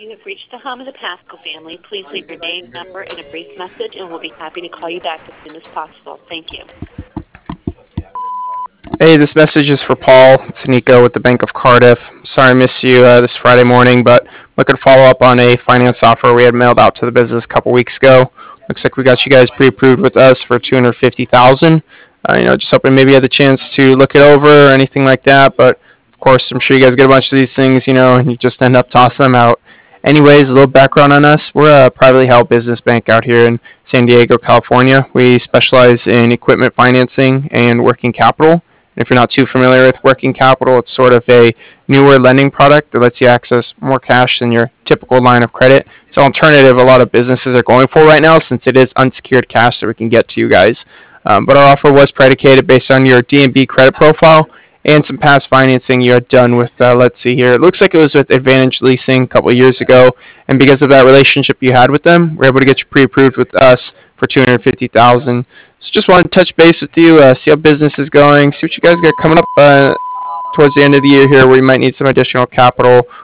You have reached the home of the Pascal family. Please leave your name, number, and a brief message, and we'll be happy to call you back as soon as possible. Thank you. Hey, this message is for Paul. It's Nico with the Bank of Cardiff. Sorry I missed you this Friday morning, but looking to follow up on a finance offer we had mailed out to the business a couple weeks ago. Looks like we got you guys pre-approved with us for $250,000. Just hoping maybe you had the chance to look it over or anything like that. But of course, I'm sure you guys get a bunch of these things, and you just end up tossing them out. Anyways, a little background on us. We're a privately held business bank out here in San Diego, California. We specialize in equipment financing and working capital. And if you're not too familiar with working capital, it's sort of a newer lending product that lets you access more cash than your typical line of credit. It's an alternative a lot of businesses are going for right now since it is unsecured cash that we can get to you guys. But our offer was predicated based on your D&B credit profile and some past financing you had done with, let's see here. It looks like it was with Advantage Leasing a couple of years ago. And because of that relationship you had with them, we're able to get you pre-approved with us for $250,000. So just wanted to touch base with you, see how business is going, see what you guys got coming up towards the end of the year here where you might need some additional capital